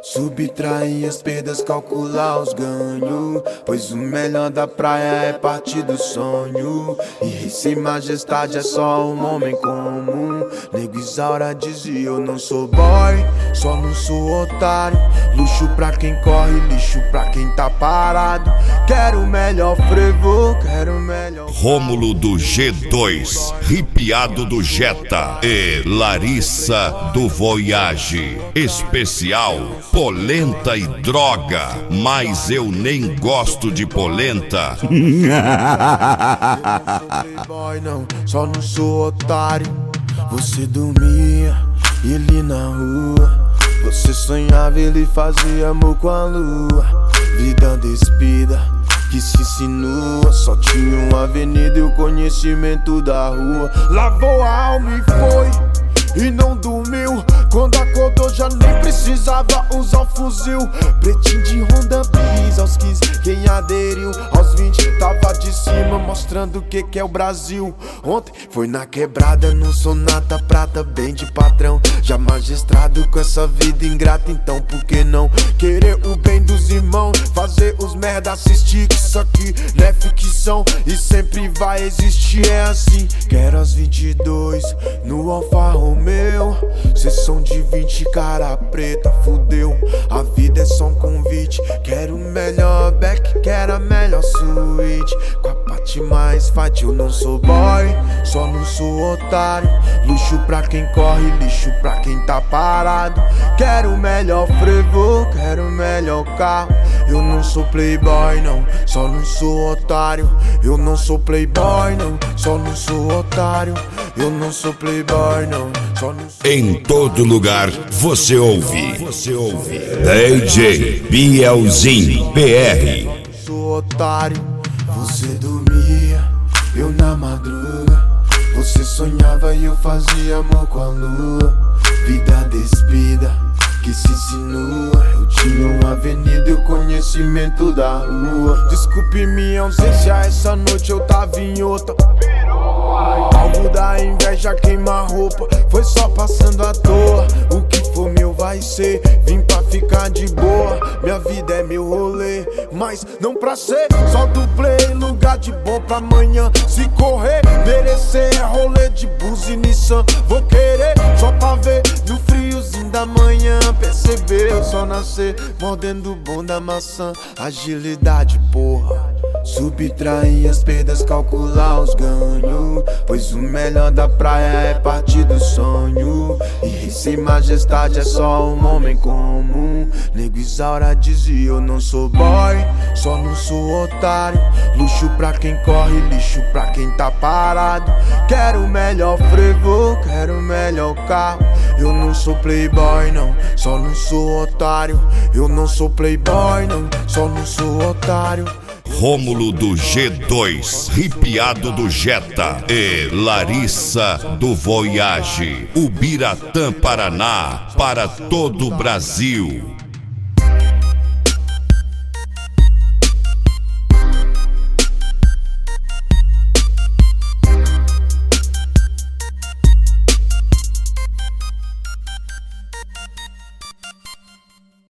Subtrair as perdas, calcular os ganhos, pois o melhor da praia é partir do sonho. E rei sem majestade é só um homem comum. Nego Isaura dizia: eu não sou boy, só não sou otário. Luxo pra quem corre, lixo pra quem tá parado. Quero o melhor frevo, quero o melhor. Rômulo do G2, Ripiado do Jetta e Larissa do Voyage. Especial polenta e droga, mas eu nem gosto de polenta. Boy, não, só não sou otário. Você dormia, ele na rua. Você sonhava, ele fazia amor com a lua. Vida despida, que se insinua. Só tinha uma avenida e o conhecimento da rua. Lavou a alma e foi, e não dormiu. Quando acordou já nem precisava usar o fuzil. Pretinho de Honda Bis aos 15, quem aderiu aos 20 tava de cima, mostrando o que é o Brasil. Ontem foi na quebrada, no Sonata Prata, bem de patrão. Já magistrado com essa vida ingrata, então por que não querer o bem dos irmãos? Fazer os merda assistir, que isso aqui não é ficção e sempre vai existir, é assim. Quero as 22 no Alfa Romeo, sessão de 20, cara preta, fudeu. A vida é só um convite. Quero o melhor back, quero a melhor suíte, com a parte mais fight. Eu não sou boy, só não sou otário. Luxo pra quem corre, lixo pra quem tá parado. Quero o melhor frevo, quero o melhor carro. Eu não sou playboy, não, só não sou otário. Eu não sou playboy, não, só não sou otário. Eu não sou playboy, não, só não sou. Em todo lugar você ouve DJ Bielzinho PR. Sou otário, você dormia, eu na madruga. Você sonhava e eu fazia amor com a lua. Vida despida, que se insinua. Eu tinha uma avenida e o conhecimento da rua. Desculpe minha ausência, essa noite eu tava em outra. Alvo da inveja queima a roupa, foi só passando à toa. O que for meu vai ser, vim pra ficar de boa. Minha vida é meu rolê, mas não pra ser só do play. Lugar de bom pra amanhã, se correr, merecer é rolê de bus e Nissan. Vou querer só pra ver no friozinho da manhã. Perceber, eu só nascer mordendo o bom da maçã. Agilidade, porra. Subtrair as perdas, calcular os ganhos, pois o melhor da praia é partir do sonho. E rei sem majestade é só um homem comum. Nego Isaura dizia: eu não sou boy, só não sou otário. Luxo pra quem corre, lixo pra quem tá parado. Quero o melhor frevo, quero o melhor carro. Eu não sou playboy, não, só não sou otário. Eu não sou playboy, não, só não sou otário. Rômulo do G2, Ripiado do Jetta e Larissa do Voyage. Ubiratã, Paraná, para todo o Brasil.